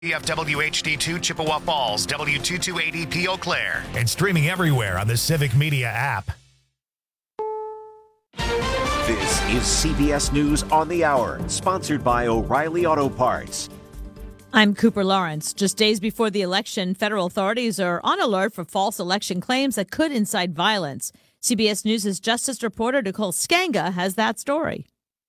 WFWH HD2 Chippewa Falls, W228EP Eau Claire. And streaming everywhere on the Civic Media app. This is CBS News on the Hour, sponsored by O'Reilly Auto Parts. I'm Cooper Lawrence. Just days before the election, federal authorities are on alert for false election claims that could incite violence. CBS News' justice reporter Nicole Skanga has that story.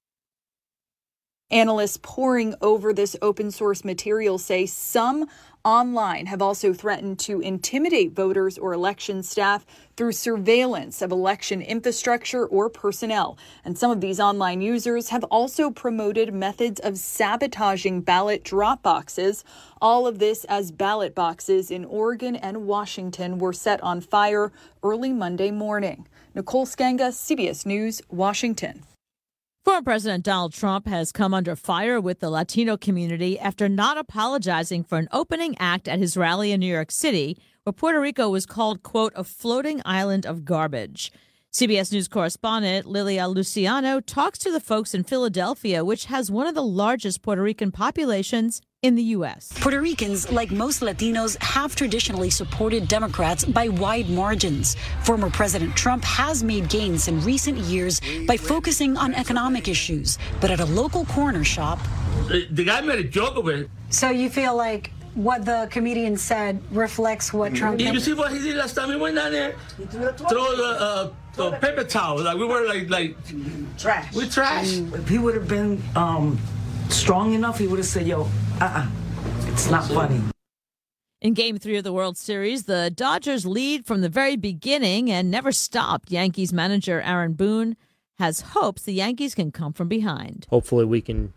Analysts poring over this open source material say some online have also threatened to intimidate voters or election staff through surveillance of election infrastructure or personnel. And some of these online users have also promoted methods of sabotaging ballot drop boxes. All of this as ballot boxes in Oregon and Washington were set on fire early Monday morning. Nicole Skanga, CBS News, Washington. Former President Donald Trump has come under fire with the Latino community after not apologizing for an opening act at his rally in New York City, where Puerto Rico was called, quote, a floating island of garbage. CBS News correspondent Lilia Luciano talks to the folks in Philadelphia, which has one of the largest Puerto Rican populations in the U.S. Puerto Ricans, like most Latinos, have traditionally supported Democrats by wide margins. Former President Trump has made gains in recent years by focusing on economic issues, but at a local corner shop. The guy made a joke of it. So you feel like what the comedian said reflects what Trump did? You see what he did last time? He went down there, throw the paper towel. Like we were like trash. We're trash. If he would have been strong enough, he would have said, yo, it's not funny. In Game 3 of the World Series, the Dodgers lead from the very beginning and never stopped. Yankees manager Aaron Boone has hopes the Yankees can come from behind. Hopefully we can,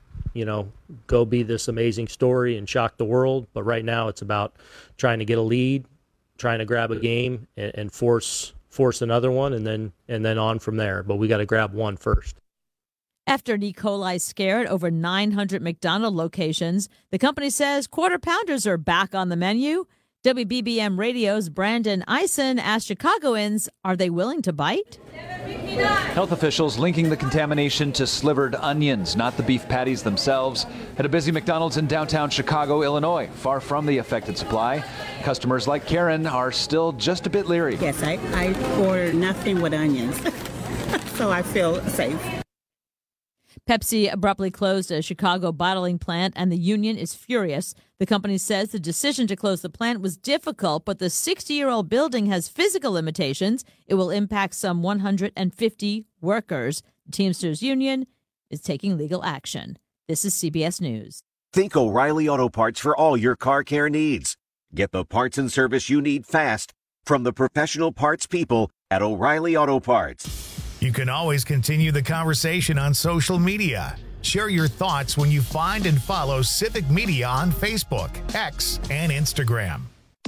go be this amazing story and shock the world. But right now it's about trying to get a lead, trying to grab a game and force another one and then on from there. But we got to grab one first. After E. coli scared over 900 McDonald's locations, the company says Quarter Pounders are back on the menu. WBBM Radio's Brandon Eisen asked Chicagoans, are they willing to bite? Health officials linking the contamination to slivered onions, not the beef patties themselves. At a busy McDonald's in downtown Chicago, Illinois, far from the affected supply. Customers like Karen are still just a bit leery. Yes, I order nothing with onions, so I feel safe. Pepsi abruptly closed a Chicago bottling plant, and the union is furious. The company says the decision to close the plant was difficult, but the 60-year-old building has physical limitations. It will impact some 150 workers. The Teamsters Union is taking legal action. This is CBS News. Think O'Reilly Auto Parts for all your car care needs. Get the parts and service you need fast from the professional parts people at O'Reilly Auto Parts. You can always continue the conversation on social media. Share your thoughts when you find and follow Civic Media on Facebook, X, and Instagram.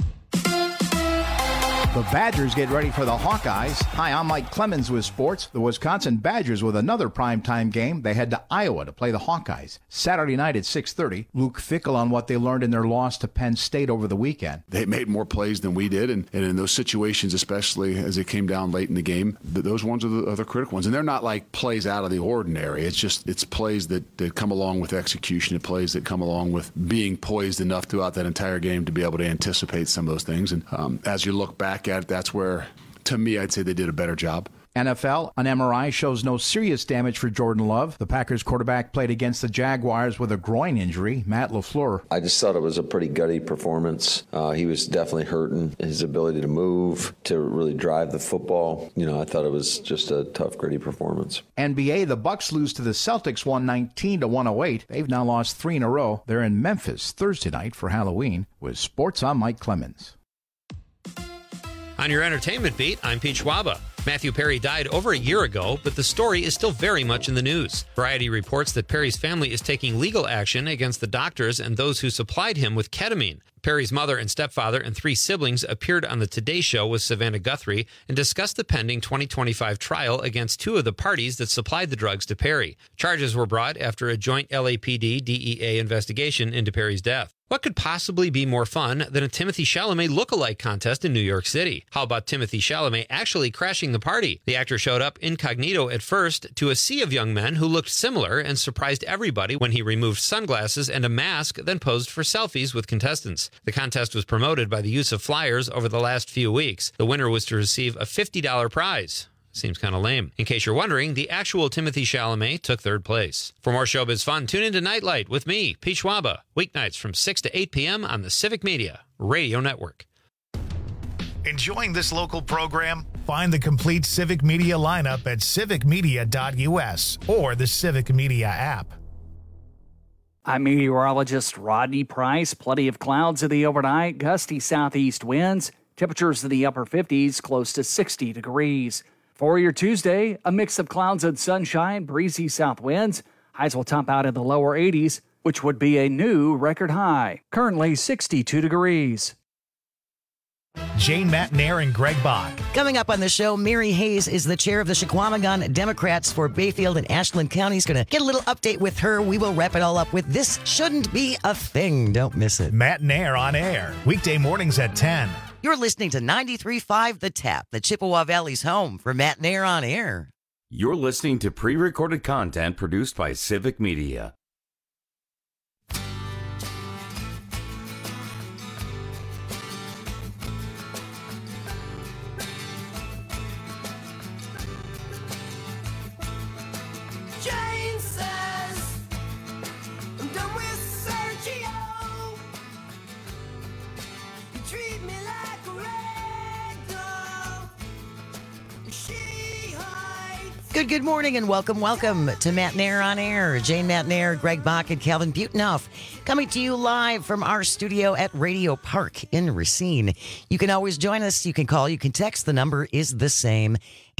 The Badgers get ready for the Hawkeyes. Hi, I'm Mike Clemens with sports. The Wisconsin Badgers with another primetime game. They head to Iowa to play the Hawkeyes. Saturday night at 6:30. Luke Fickell on what they learned in their loss to Penn State over the weekend. They made more plays than we did, and in those situations, especially as it came down late in the game, those ones are the critical ones. And they're not like plays out of the ordinary. It's plays that come along with execution. It's plays that come along with being poised enough throughout that entire game to be able to anticipate some of those things. And as you look back at it, that's where, to me, I'd say they did a better job. NFL, an MRI shows no serious damage for Jordan Love. The Packers quarterback played against the Jaguars with a groin injury. Matt LaFleur. I just thought it was a pretty gutty performance. He was definitely hurting his ability to move, to really drive the football. I thought it was just a tough, gritty performance. NBA, the Bucks lose to the Celtics 119-108. They've now lost 3 in a row. They're in Memphis Thursday night for Halloween. With sports, I'm Mike Clemens. On your entertainment beat, I'm Pete Schwaba. Matthew Perry died over a year ago, but the story is still very much in the news. Variety reports that Perry's family is taking legal action against the doctors and those who supplied him with ketamine. Perry's mother and stepfather and 3 siblings appeared on the Today Show with Savannah Guthrie and discussed the pending 2025 trial against 2 of the parties that supplied the drugs to Perry. Charges were brought after a joint LAPD-DEA investigation into Perry's death. What could possibly be more fun than a Timothée Chalamet look-alike contest in New York City? How about Timothée Chalamet actually crashing the party? The actor showed up incognito at first to a sea of young men who looked similar and surprised everybody when he removed sunglasses and a mask, then posed for selfies with contestants. The contest was promoted by the use of flyers over the last few weeks. The winner was to receive a $50 prize. Seems kind of lame. In case you're wondering, the actual Timothée Chalamet took third place. For more showbiz fun, tune into Nightlight with me, Pete Schwaba, weeknights from 6 to 8 p.m. on the Civic Media Radio Network. Enjoying this local program? Find the complete Civic Media lineup at civicmedia.us or the Civic Media app. I'm meteorologist Rodney Price. Plenty of clouds in the overnight, gusty southeast winds, temperatures in the upper 50s, close to 60 degrees. For your Tuesday, a mix of clouds and sunshine, breezy south winds. Highs will top out in the lower 80s, which would be a new record high. Currently 62 degrees. Jane Matnair and Greg Bach. Coming up on the show, Mary Hayes is the chair of the Chequamegon Democrats for Bayfield and Ashland counties. Going to get a little update with her. We will wrap it all up with This Shouldn't Be a Thing. Don't miss it. Matnair on air, weekday mornings at 10. You're listening to 93.5 The Tap, the Chippewa Valley's home for Matnair on air. You're listening to pre-recorded content produced by Civic Media. Jane says, I'm done with Sergio. You treat me like a rag doll. She hides. Good morning and welcome to Matnair on air. Jane Matnair, Greg Bach, and Calvin Butenoff coming to you live from our studio at Radio Park in Racine. You can always join us. You can call, you can text. The number is the same,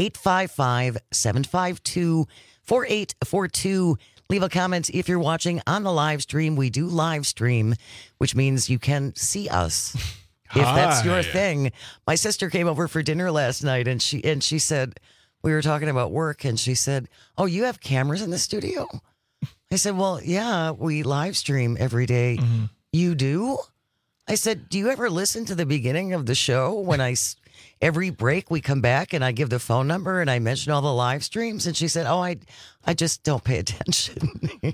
855-752-4842. Leave a comment if you're watching on the live stream. We do live stream, which means you can see us. If that's your thing. My sister came over for dinner last night and she said, we were talking about work, and she said, oh, you have cameras in the studio? I said, well, yeah, we live stream every day. Mm-hmm. You do? I said, do you ever listen to the beginning of the show when every break we come back and I give the phone number and I mention all the live streams? And she said, oh, I just don't pay attention.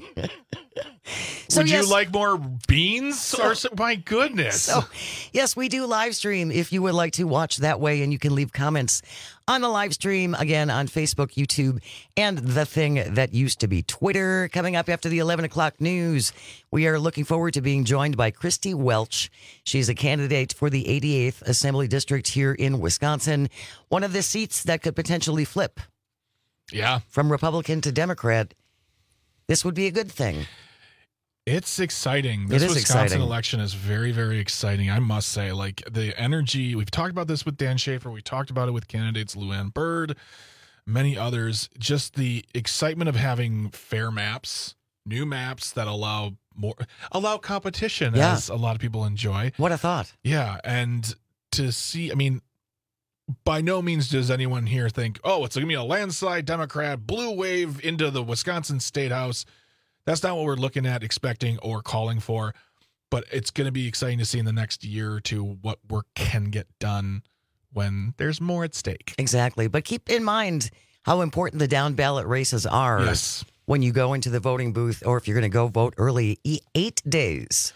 Would you like more beans? My goodness. So, yes, we do live stream if you would like to watch that way, and you can leave comments on the live stream, again, on Facebook, YouTube, and the thing that used to be Twitter. Coming up after the 11 o'clock news, we are looking forward to being joined by Christy Welch. She's a candidate for the 88th Assembly District here in Wisconsin, one of the seats that could potentially flip. Yeah. From Republican to Democrat. This would be a good thing. It's exciting. This Wisconsin election is very, very exciting. I must say, like, the energy, we've talked about this with Dan Schaefer. We talked about it with candidates Luann Byrd, many others. Just the excitement of having fair maps, new maps that allow competition, as a lot of people enjoy. What a thought. Yeah. And to see, I mean, by no means does anyone here think, oh, it's going to be a landslide Democrat blue wave into the Wisconsin State House. That's not what we're looking at, expecting, or calling for. But it's going to be exciting to see in the next year or two what work can get done when there's more at stake. Exactly. But keep in mind how important the down ballot races are. Yes. When you go into the voting booth, or if you're going to go vote early, 8 days.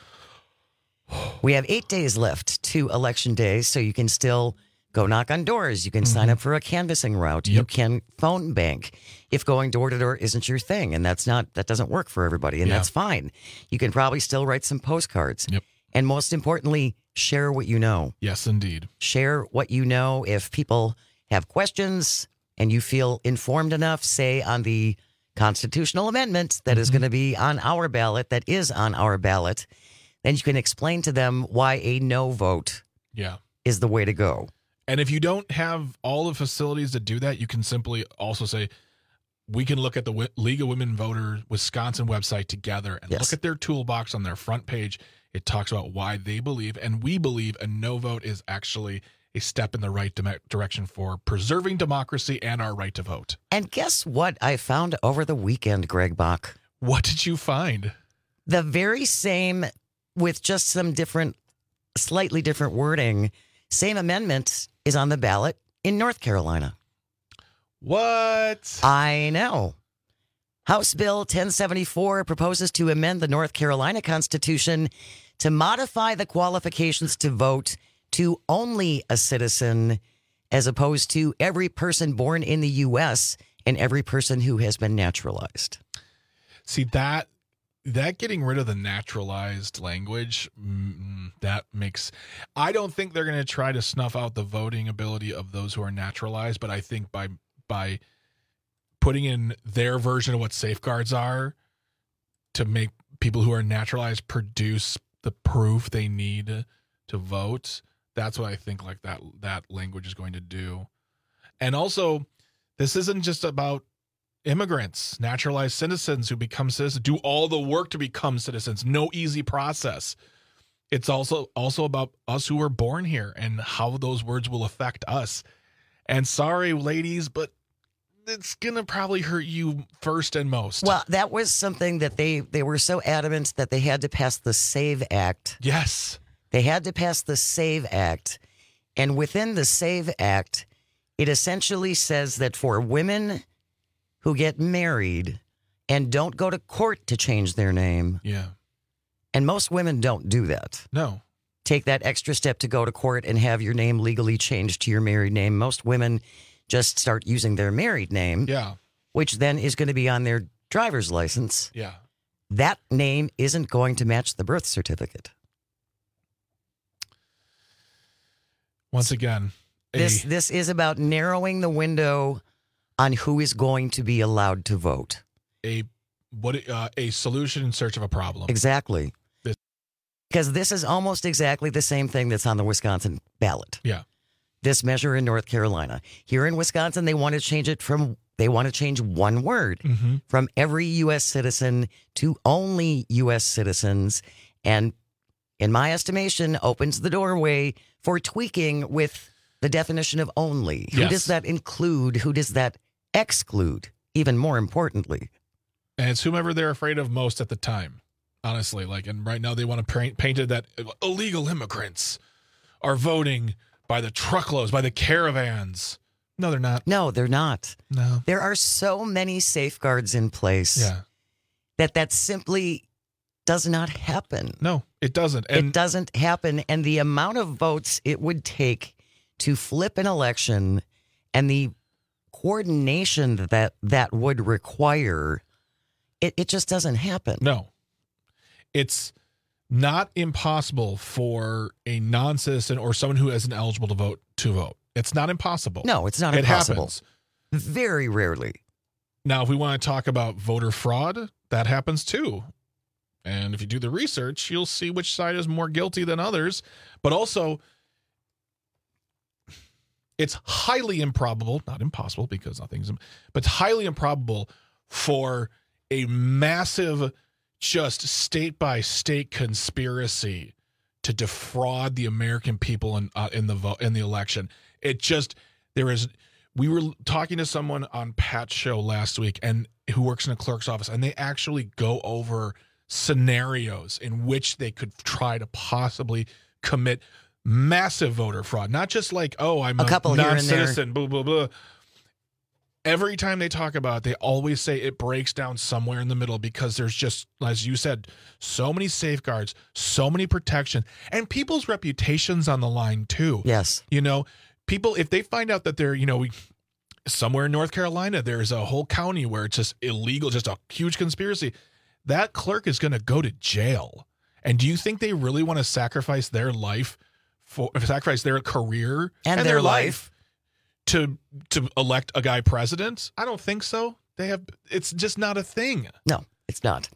We have 8 days left to Election Day, so you can still go knock on doors. You can sign up for a canvassing route. Yep. You can phone bank if going door to door isn't your thing, and that doesn't work for everybody, and that's fine. You can probably still write some postcards. Yep. And most importantly, share what you know. Yes, indeed. Share what you know. If people have questions and you feel informed enough, say on the constitutional amendment that is going to be on our ballot, then you can explain to them why a no vote is the way to go. And if you don't have all the facilities to do that, you can simply also say, we can look at the League of Women Voters Wisconsin website together and look at their toolbox on their front page. It talks about why they believe, and we believe, a no vote is actually a step in the right direction for preserving democracy and our right to vote. And guess what I found over the weekend, Greg Bach? What did you find? The very same with just some slightly different wording. Same amendment is on the ballot in North Carolina. What? I know. House Bill 1074 proposes to amend the North Carolina Constitution to modify the qualifications to vote to only a citizen, as opposed to every person born in the U.S. and every person who has been naturalized. See, that getting rid of the naturalized language, that makes... I don't think they're going to try to snuff out the voting ability of those who are naturalized, but I think by putting in their version of what safeguards are to make people who are naturalized produce the proof they need to vote, that's what I think like that language is going to do. And also, this isn't just about immigrants, naturalized citizens who become citizens, do all the work to become citizens. No easy process. It's also about us who were born here and how those words will affect us. And sorry, ladies, but it's going to probably hurt you first and most. Well, that was something that they were so adamant that they had to pass the SAVE Act. Yes. They had to pass the SAVE Act. And within the SAVE Act, it essentially says that for women who get married and don't go to court to change their name. Yeah. And most women don't do that. No. Take that extra step to go to court and have your name legally changed to your married name. Most women just start using their married name. Yeah. Which then is going to be on their driver's license. Yeah. That name isn't going to match the birth certificate. Once again, this is about narrowing the window on who is going to be allowed to vote. A solution in search of a problem. Exactly. Because this is almost exactly the same thing that's on the Wisconsin ballot. Yeah. This measure in North Carolina. Here in Wisconsin, they want to change one word from every U.S. citizen to only U.S. citizens. And in my estimation, opens the doorway for tweaking with the definition of only. Who does that include? Who does that exclude? Even more importantly. And it's whomever they're afraid of most at the time. Honestly, and right now they want to paint it that illegal immigrants are voting by the truckloads, by the caravans. No, they're not. No, they're not. No. There are so many safeguards in place that simply does not happen. No, it doesn't. It doesn't happen. And the amount of votes it would take to flip an election and the coordination that would require, it just doesn't happen. No. It's not impossible for a non-citizen or someone who isn't eligible to vote. It's not impossible. No, it's not impossible. It happens. Very rarely. Now, if we want to talk about voter fraud, that happens too. And if you do the research, you'll see which side is more guilty than others. But also, it's highly improbable, not impossible because nothing's, but highly improbable for a massive, just state-by-state conspiracy to defraud the American people in the election. We were talking to someone on Pat's show last week and who works in a clerk's office, and they actually go over scenarios in which they could try to possibly commit massive voter fraud. Not just like, I'm a couple non-citizen, blah, blah, blah. Every time they talk about it, they always say it breaks down somewhere in the middle because there's just, as you said, so many safeguards, so many protection, and people's reputations on the line too. Yes. People, if they find out that they're, somewhere in North Carolina, there's a whole county where it's just illegal, just a huge conspiracy, that clerk is going to go to jail. And do you think they really want to sacrifice their career and their life to elect a guy president? I don't think so. It's just not a thing. No, it's not.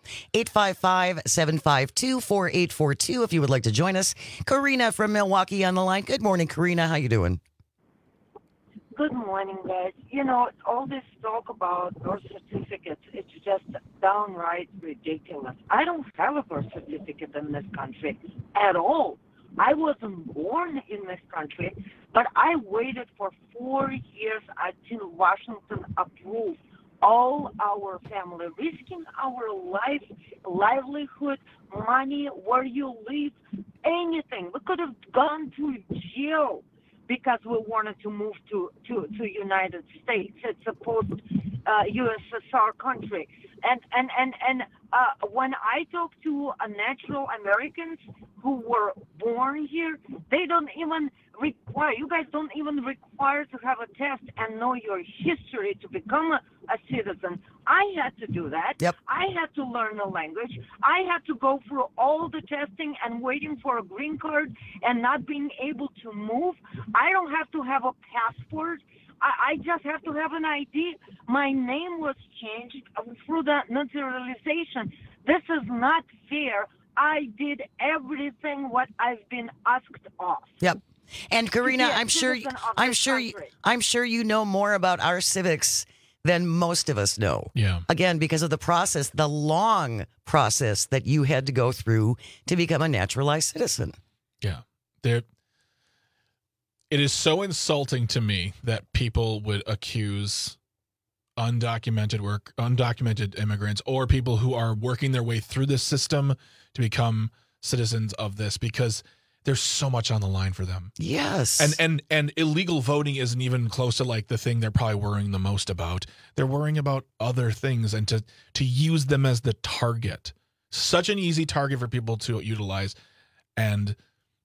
855-752-4842 if you would like to join us. Karina from Milwaukee on the line. Good morning, Karina. How you doing? Good morning, guys. All this talk about birth certificates, it's just downright ridiculous. I don't have a birth certificate in this country at all. I wasn't born in this country, but I waited for 4 years until Washington approved all our family, risking our life, livelihood, money, where you live, anything. We could have gone to jail because we wanted to move to United States. It's a post USSR country. And when I talk to natural Americans who were born here, they don't even require, you guys don't even require to have a test and know your history to become a citizen. I had to do that. Yep. I had to learn the language. I had to go through all the testing and waiting for a green card and not being able to move. I don't have to have a passport. I just have to have an ID. My name was changed through that naturalization. This is not fair. I did everything what I've been asked of. Yep. And Karina, Yeah, I'm sure citizen you know more about our civics than most of us know. Yeah. Again, because of the process, the long process that you had to go through to become a naturalized citizen. Yeah. It is so insulting to me that people would accuse undocumented immigrants or people who are working their way through this system to become citizens of this, because there's so much on the line for them. Yes. And illegal voting isn't even close to like the thing they're probably worrying the most about. They're worrying about other things, and to use them as the target. Such an easy target for people to utilize. And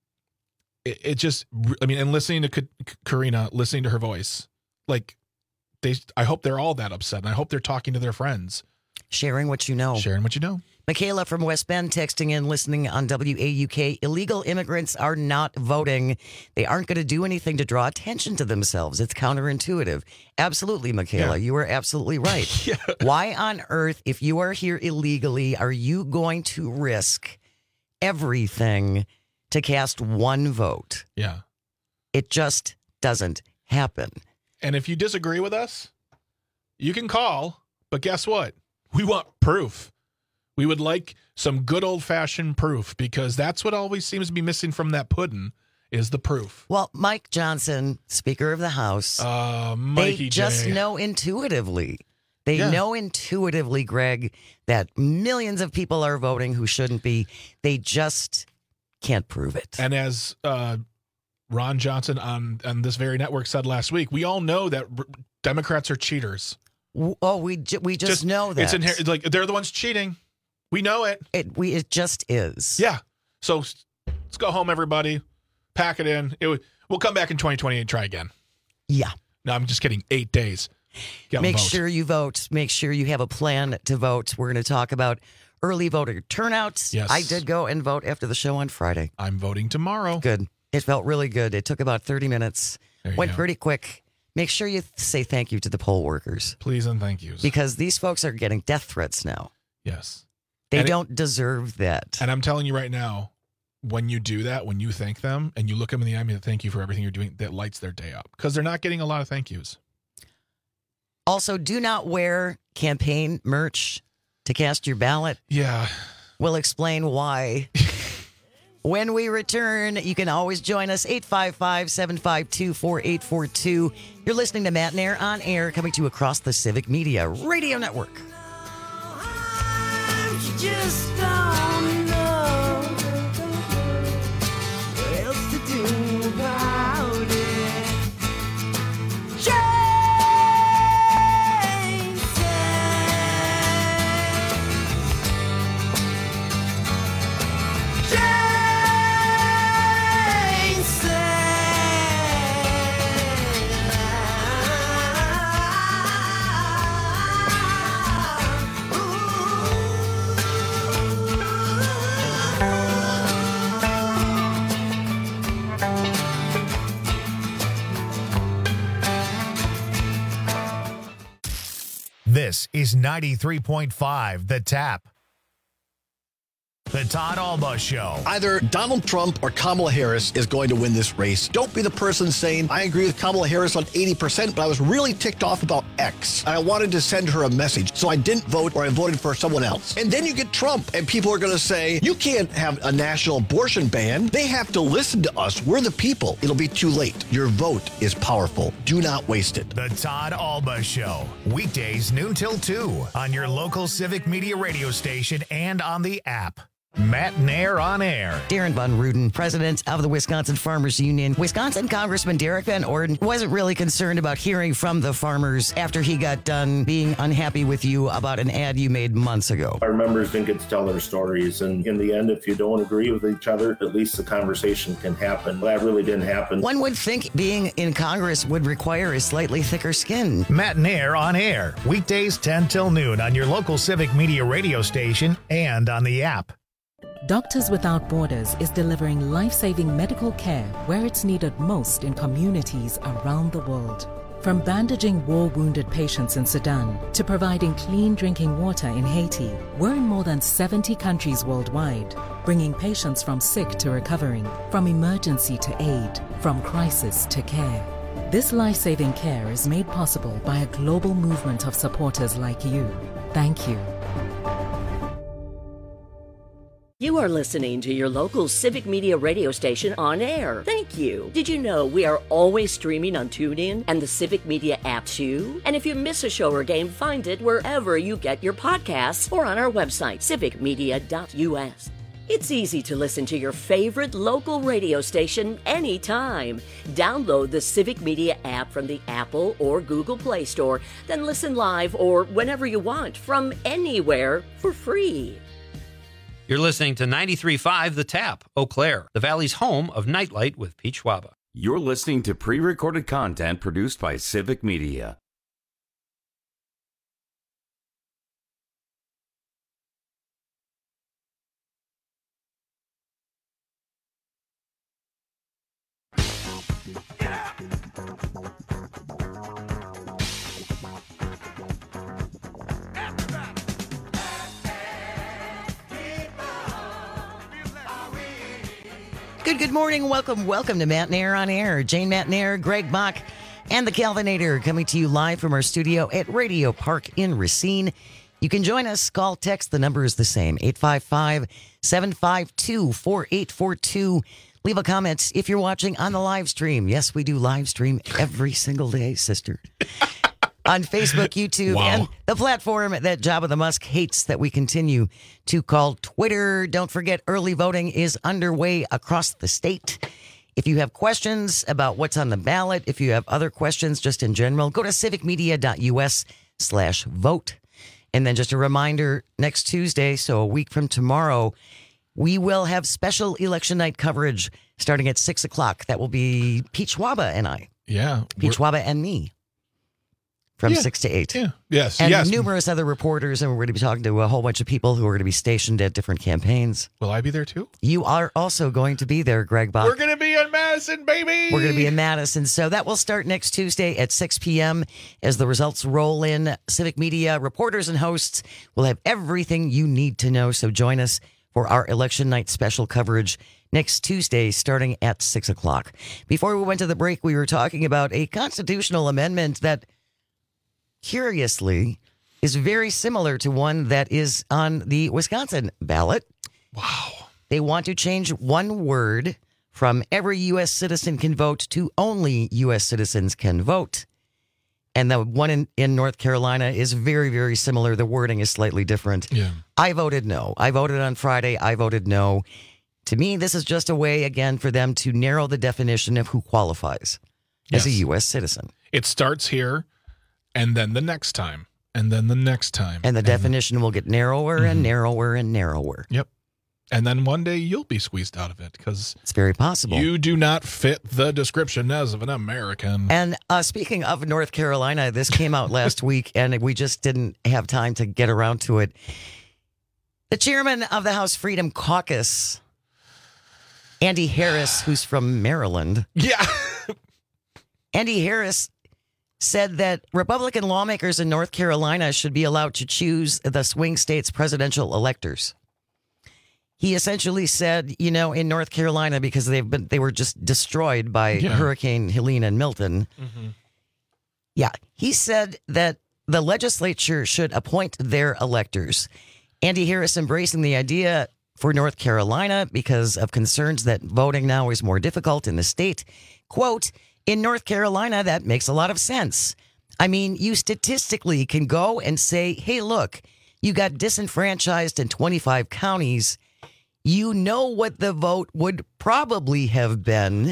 it just, I mean, and listening to Karina, listening to her voice, like I hope they're all that upset, and I hope they're talking to their friends. Sharing what you know. Michaela from West Bend texting in, listening on WAUK. Illegal immigrants are not voting. They aren't going to do anything to draw attention to themselves. It's counterintuitive. Absolutely, Michaela. Yeah. You are absolutely right. Yeah. Why on earth, if you are here illegally, are you going to risk everything to cast one vote? Yeah. It just doesn't happen. And if you disagree with us, you can call, but guess what? We want proof. We would like some good old-fashioned proof, because that's what always seems to be missing from that pudding is the proof. Well, Mike Johnson, Speaker of the House, Mikey they just J. know intuitively. They know intuitively, Greg, that millions of people are voting who shouldn't be. They just can't prove it. And as Ron Johnson on this very network said last week, we all know that Democrats are cheaters. Oh, we just know that. It's inherent. Like, they're the ones cheating. We know it. It just is. Yeah. So let's go home, everybody. Pack it in. We'll come back in 2028 and try again. Yeah. No, I'm just kidding. 8 days. Make sure you vote. Make sure you have a plan to vote. We're going to talk about early voter turnouts. Yes. I did go and vote after the show on Friday. I'm voting tomorrow. Good. It felt really good. It took about 30 minutes. Went pretty quick. Make sure you say thank you to the poll workers. Please and thank yous. Because these folks are getting death threats now. Yes. They don't deserve that. And I'm telling you right now, when you do that, when you thank them and you look them in the eye and thank you for everything you're doing, that lights their day up, because they're not getting a lot of thank yous. Also, do not wear campaign merch to cast your ballot. Yeah. We'll explain why. When we return, you can always join us, 855-752-4842. You're listening to Matt and Air on Air, coming to you across the Civic Media Radio Network. Just don't know what else to do about it. This is 93.5 The Tap. The Todd Alba Show. Either Donald Trump or Kamala Harris is going to win this race. Don't be the person saying, I agree with Kamala Harris on 80%, but I was really ticked off about X. And I wanted to send her a message, so I didn't vote or I voted for someone else. And then you get Trump, and people are going to say, you can't have a national abortion ban. They have to listen to us. We're the people. It'll be too late. Your vote is powerful. Do not waste it. The Todd Alba Show. Weekdays noon till 2 on your local Civic Media radio station and on the app. Matt Nair on air. Darren Von Ruden, president of the Wisconsin Farmers Union. Wisconsin Congressman Derek Van Orden wasn't really concerned about hearing from the farmers after he got done being unhappy with you about an ad you made months ago. Our members didn't get to tell their stories, and in the end, if you don't agree with each other, at least the conversation can happen. That really didn't happen. One would think being in Congress would require a slightly thicker skin. Matt Nair on air. Weekdays 10 till noon on your local Civic Media radio station and on the app. Doctors Without Borders is delivering life-saving medical care where it's needed most in communities around the world. From bandaging war-wounded patients in Sudan to providing clean drinking water in Haiti, we're in more than 70 countries worldwide, bringing patients from sick to recovering, from emergency to aid, from crisis to care. This life-saving care is made possible by a global movement of supporters like you. Thank you. You are listening to your local Civic Media radio station on air. Thank you. Did you know we are always streaming on TuneIn and the Civic Media app too? And if you miss a show or game, find it wherever you get your podcasts or on our website, civicmedia.us. It's easy to listen to your favorite local radio station anytime. Download the Civic Media app from the Apple or Google Play Store, then listen live or whenever you want from anywhere for free. You're listening to 93.5 The Tap, Eau Claire, the Valley's home of Nightlight with Pete Schwaba. You're listening to pre-recorded content produced by Civic Media. Good morning. Welcome to Matt Nair on air. Jane Matt Nair, Greg Bach, and the Calvinator coming to you live from our studio at Radio Park in Racine. You can join us. Call, text. The number is the same, 855-752-4842. Leave a comment if you're watching on the live stream. Yes, we do live stream every single day, sister. On Facebook, YouTube, and the platform that Jabba the Musk hates that we continue to call Twitter. Don't forget, early voting is underway across the state. If you have questions about what's on the ballot, if you have other questions just in general, go to civicmedia.us/vote. And then just a reminder, next Tuesday, so a week from tomorrow, we will have special election night coverage starting at 6 o'clock. That will be Pete Schwaba and I. Yeah. Pete Schwaba and me. From 6 to 8. Yeah. Yes. And yes. numerous other reporters, and we're going to be talking to a whole bunch of people who are going to be stationed at different campaigns. Will I be there too? You are also going to be there, Greg Bach. We're going to be in Madison, baby. We're going to be in Madison. So that will start next Tuesday at 6 p.m. as the results roll in. Civic Media reporters and hosts will have everything you need to know. So join us for our election night special coverage next Tuesday starting at 6 o'clock. Before we went to the break, we were talking about a constitutional amendment that curiously is very similar to one that is on the Wisconsin ballot. Wow. They want to change one word from every U.S. citizen can vote to only U.S. citizens can vote. And the one in North Carolina is very, very similar. The wording is slightly different. Yeah. I voted no. I voted on Friday. I voted no. To me, this is just a way, again, for them to narrow the definition of who qualifies as a U.S. citizen. It starts here. And then the next time. And then the next time. And the definition will get narrower and narrower and narrower. Yep. And then one day you'll be squeezed out of it because it's very possible. You do not fit the description as of an American. And speaking of North Carolina, this came out last week and we just didn't have time to get around to it. The chairman of the House Freedom Caucus, Andy Harris, who's from Maryland. Yeah. Andy Harris said that Republican lawmakers in North Carolina should be allowed to choose the swing state's presidential electors. He essentially said, in North Carolina, because they were just destroyed by Hurricane Helene and Milton. Mm-hmm. Yeah, he said that the legislature should appoint their electors. Andy Harris embracing the idea for North Carolina because of concerns that voting now is more difficult in the state. Quote, in North Carolina, that makes a lot of sense. I mean, you statistically can go and say, hey, look, you got disenfranchised in 25 counties. You know what the vote would probably have been.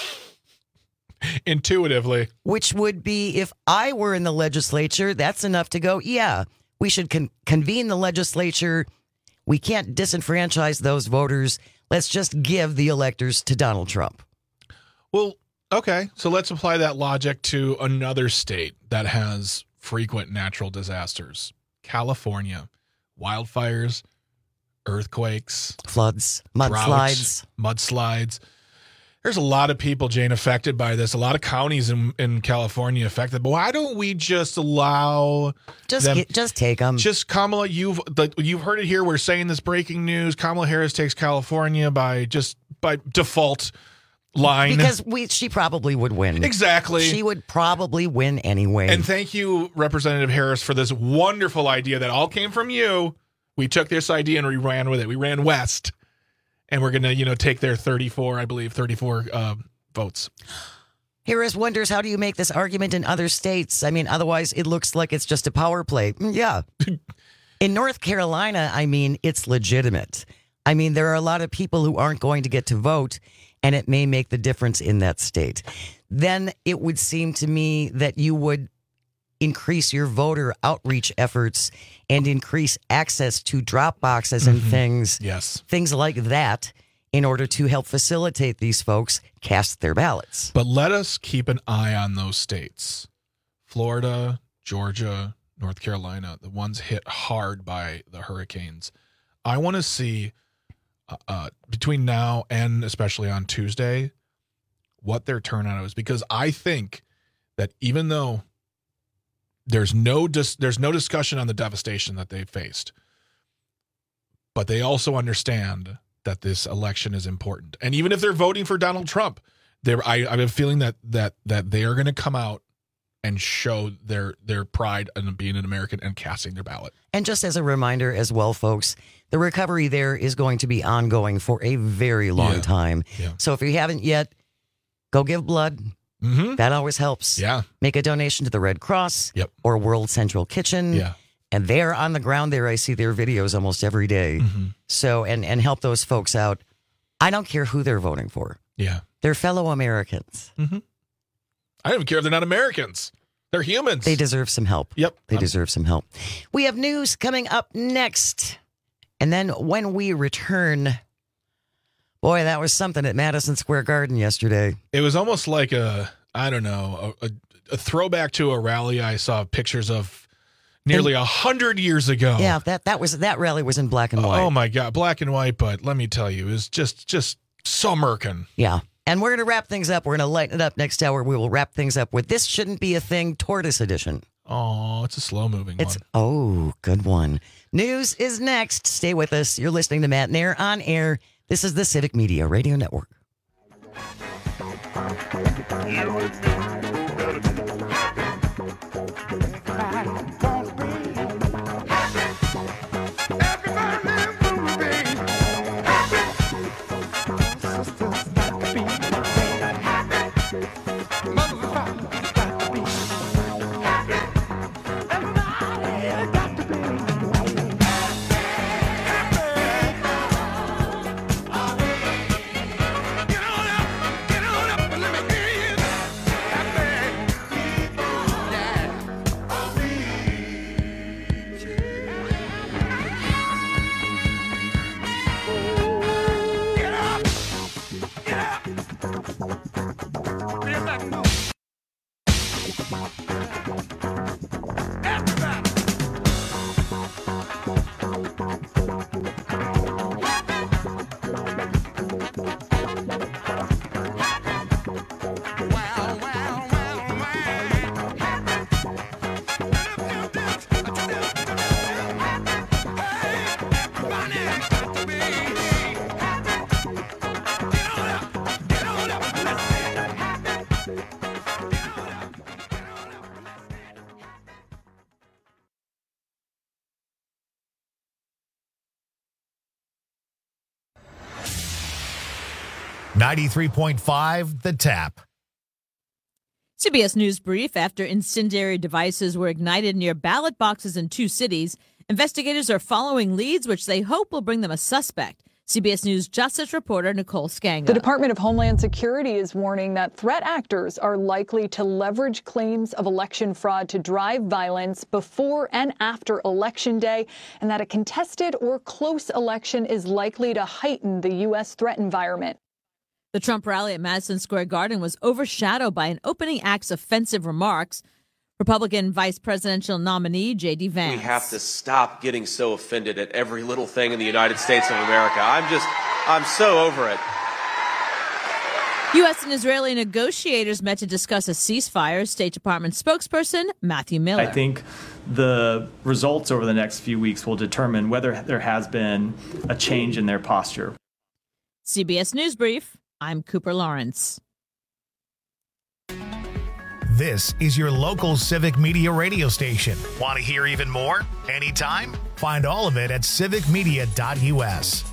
Intuitively. Which would be, if I were in the legislature, that's enough to go, yeah, we should convene the legislature. We can't disenfranchise those voters. Let's just give the electors to Donald Trump. Well, okay, so let's apply that logic to another state that has frequent natural disasters. California. Wildfires, earthquakes, floods, mudslides. There's a lot of people, Jane, affected by this. A lot of counties in California affected. But why don't we just allow them? Just take them. Just Kamala, you've heard it here. We're saying this breaking news. Kamala Harris takes California by default line. Because she probably would win. Exactly. She would probably win anyway. And thank you, Representative Harris, for this wonderful idea that all came from you. We took this idea and we ran with it. We ran west. And we're going to, take their 34 votes. Harris wonders, how do you make this argument in other states? I mean, otherwise it looks like it's just a power play. Yeah. In North Carolina, I mean, it's legitimate. I mean, there are a lot of people who aren't going to get to vote, and it may make the difference in that state. Then it would seem to me that you would increase your voter outreach efforts and increase access to drop boxes and things like that in order to help facilitate these folks cast their ballots. But let us keep an eye on those states. Florida, Georgia, North Carolina, the ones hit hard by the hurricanes. I want to see between now and especially on Tuesday what their turnout is, because I think that even though there's no discussion on the devastation that they faced, but they also understand that this election is important. And even if they're voting for Donald Trump, I have a feeling that they are going to come out and show their pride in being an American and casting their ballot. And just as a reminder as well, folks, the recovery there is going to be ongoing for a very long time. Yeah. So if you haven't yet, go give blood. Mm-hmm. That always helps. Yeah. Make a donation to the Red Cross or World Central Kitchen. Yeah. And they're on the ground there. I see their videos almost every day. Mm-hmm. So, and help those folks out. I don't care who they're voting for. Yeah. They're fellow Americans. Mm-hmm. I don't even care if they're not Americans. They're humans. They deserve some help. Yep. They deserve some help. We have news coming up next. And then when we return, boy, that was something at Madison Square Garden yesterday. It was almost like a throwback to a rally I saw pictures of nearly 100 years ago. Yeah, that rally was in black and white. Oh my God, black and white, but let me tell you, it was just so American. Yeah. And we're going to wrap things up. We're going to lighten it up next hour. We will wrap things up with This Shouldn't Be a Thing, Tortoise Edition. Oh, it's a slow-moving one. Oh, good one. News is next. Stay with us. You're listening to Matt Nair on air. This is the Civic Media Radio Network. 93.5 The Tap. CBS News brief. After incendiary devices were ignited near ballot boxes in 2 cities, investigators are following leads which they hope will bring them a suspect. CBS News Justice reporter Nicole Skanga. The Department of Homeland Security is warning that threat actors are likely to leverage claims of election fraud to drive violence before and after Election Day, and that a contested or close election is likely to heighten the U.S. threat environment. The Trump rally at Madison Square Garden was overshadowed by an opening act's offensive remarks. Republican vice presidential nominee J.D. Vance. We have to stop getting so offended at every little thing in the United States of America. I'm so over it. U.S. and Israeli negotiators met to discuss a ceasefire. State Department spokesperson Matthew Miller. I think the results over the next few weeks will determine whether there has been a change in their posture. CBS News Brief. I'm Cooper Lawrence. This is your local Civic Media radio station. Want to hear even more? Anytime? Find all of it at civicmedia.us.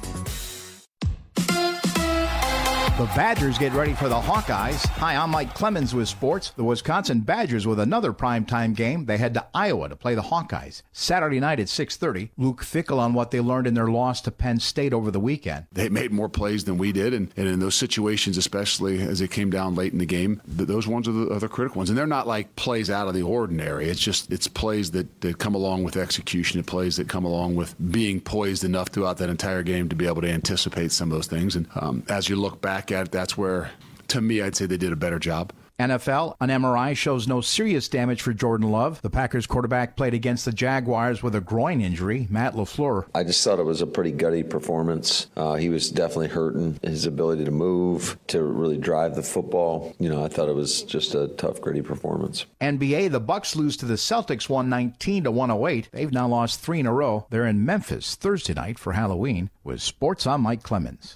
The Badgers get ready for the Hawkeyes. Hi, I'm Mike Clemens with sports. The Wisconsin Badgers with another primetime game. They head to Iowa to play the Hawkeyes. Saturday night at 6:30. Luke Fickell on what they learned in their loss to Penn State over the weekend. They made more plays than we did, and in those situations, especially as it came down late in the game, those ones are the other critical ones. And they're not like plays out of the ordinary. It's plays that come along with execution, and plays that come along with being poised enough throughout that entire game to be able to anticipate some of those things. And as you look back at it, that's where, to me, I'd say they did a better job. NFL, an MRI shows no serious damage for Jordan Love. The Packers quarterback played against the Jaguars with a groin injury. Matt LaFleur. I just thought it was a pretty gutty performance. He was definitely hurting. His ability to move, to really drive the football. I thought it was just a tough, gritty performance. NBA, the Bucks lose to the Celtics 119-108. They've now lost 3 in a row. They're in Memphis Thursday night for Halloween. With sports, I'm Mike Clemens.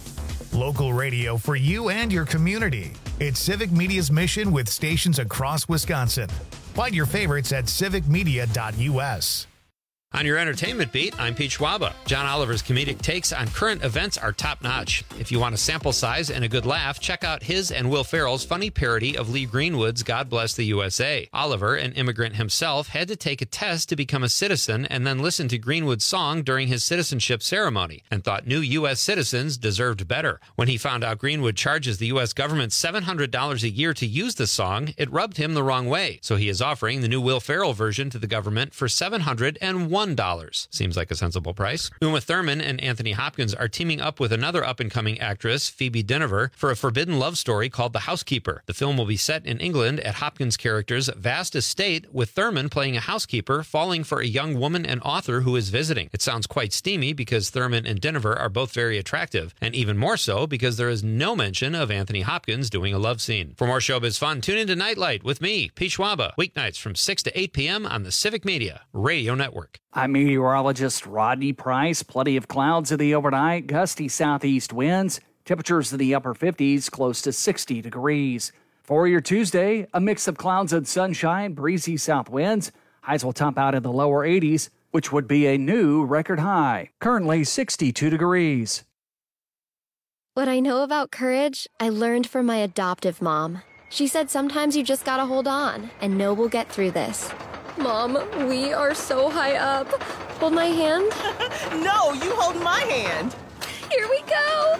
Local radio for you and your community. It's Civic Media's mission with stations across Wisconsin. Find your favorites at civicmedia.us. On your entertainment beat, I'm Pete Schwaba. John Oliver's comedic takes on current events are top-notch. If you want a sample size and a good laugh, check out his and Will Ferrell's funny parody of Lee Greenwood's God Bless the USA. Oliver, an immigrant himself, had to take a test to become a citizen and then listen to Greenwood's song during his citizenship ceremony and thought new U.S. citizens deserved better. When he found out Greenwood charges the U.S. government $700 a year to use the song, it rubbed him the wrong way. So he is offering the new Will Ferrell version to the government for $701. Seems like a sensible price. Uma Thurman and Anthony Hopkins are teaming up with another up-and-coming actress, Phoebe Dynevor, for a forbidden love story called The Housekeeper. The film will be set in England at Hopkins' character's vast estate, with Thurman playing a housekeeper falling for a young woman and author who is visiting. It sounds quite steamy because Thurman and Dynevor are both very attractive, and even more so because there is no mention of Anthony Hopkins doing a love scene. For more showbiz fun, tune into Nightlight with me, Pete Schwaba, weeknights from 6 to 8 p.m. on the Civic Media Radio Network. I'm meteorologist Rodney Price. Plenty of clouds in the overnight, gusty southeast winds, temperatures in the upper 50s, close to 60 degrees. For your Tuesday, a mix of clouds and sunshine, breezy south winds. Highs will top out in the lower 80s, which would be a new record high. Currently 62 degrees. What I know about courage, I learned from my adoptive mom. She said sometimes you just gotta hold on and know we'll get through this. Mom, we are so high up. Hold my hand. No, you hold my hand. Here we go.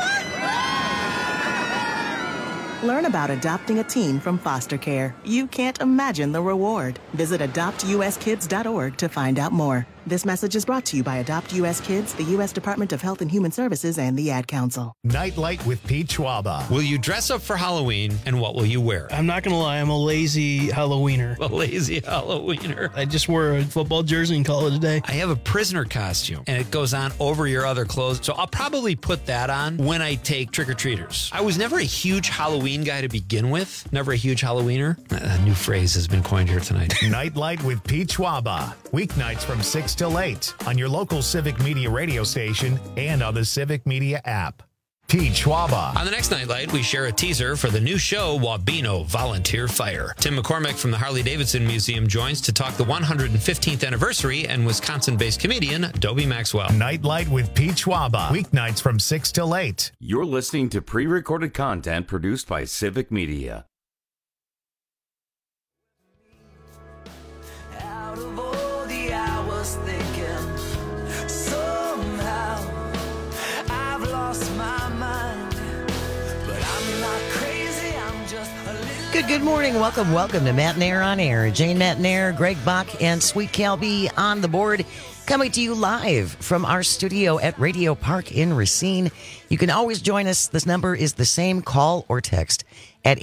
Learn about adopting a teen from foster care. You can't imagine the reward. Visit adoptuskids.org to find out more. This message is brought to you by Adopt U.S. Kids, the U.S. Department of Health and Human Services, and the Ad Council. Nightlight with Pete Schwaba. Will you dress up for Halloween, and what will you wear? I'm not going to lie, I'm a lazy Halloweener. A lazy Halloweener. I just wore a football jersey and call it a day. I have a prisoner costume, and it goes on over your other clothes, so I'll probably put that on when I take trick-or-treaters. I was never a huge Halloween guy to begin with. Never a huge Halloweener. A new phrase has been coined here tonight. Nightlight with Pete Schwaba. Weeknights from 6 till 8 on your local Civic Media radio station and on the Civic Media app. Pete Schwaba. On the next Nightlight, we share a teaser for the new show, Wabeno Volunteer Fire. Tim McCormick from the Harley-Davidson Museum joins to talk the 115th anniversary and Wisconsin-based comedian Dobie Maxwell. Nightlight with Pete Schwaba. Weeknights from 6 till 8. You're listening to pre-recorded content produced by Civic Media. Out of all the hours thinking, somehow I've lost my mind, but I'm not crazy, I'm just a little... Good morning. Welcome to Matt Nair on Air. Jane Matt Nair, Greg Bach, and Sweet Calby on the board. Coming to you live from our studio at Radio Park in Racine. You can always join us. This number is the same. Call or text at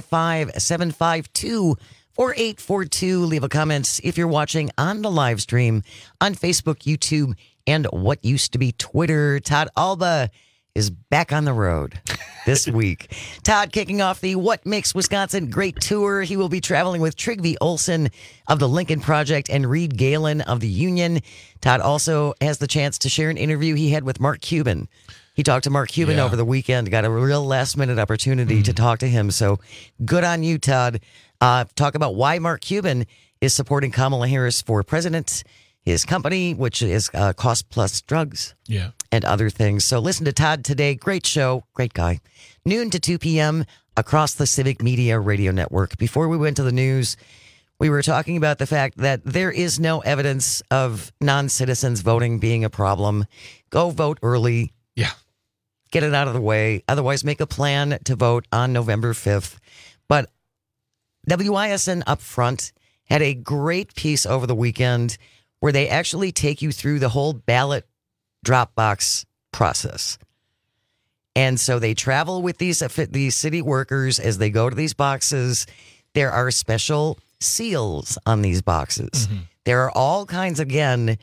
855-752-4842. Leave a comment if you're watching on the live stream on Facebook, YouTube, and what used to be Twitter. Todd Alba is back on the road this week. Todd kicking off the What Makes Wisconsin Great tour. He will be traveling with Trygve Olsen of the Lincoln Project and Reed Galen of the Union. Todd also has the chance to share an interview he had with Mark Cuban. He talked to Mark Cuban over the weekend, got a real last-minute opportunity to talk to him. So good on you, Todd. Talk about why Mark Cuban is supporting Kamala Harris for president, his company, which is Cost Plus Drugs, and other things. So listen to Todd today. Great show, great guy. Noon to 2 p.m. across the Civic Media Radio Network. Before we went to the news, we were talking about the fact that there is no evidence of non-citizens voting being a problem. Go vote early. Yeah. Get it out of the way. Otherwise, make a plan to vote on November 5th. But WISN up front had a great piece over the weekend where they actually take you through the whole ballot drop box process. And so they travel with these city workers as they go to these boxes. There are special seals on these boxes. There are all kinds of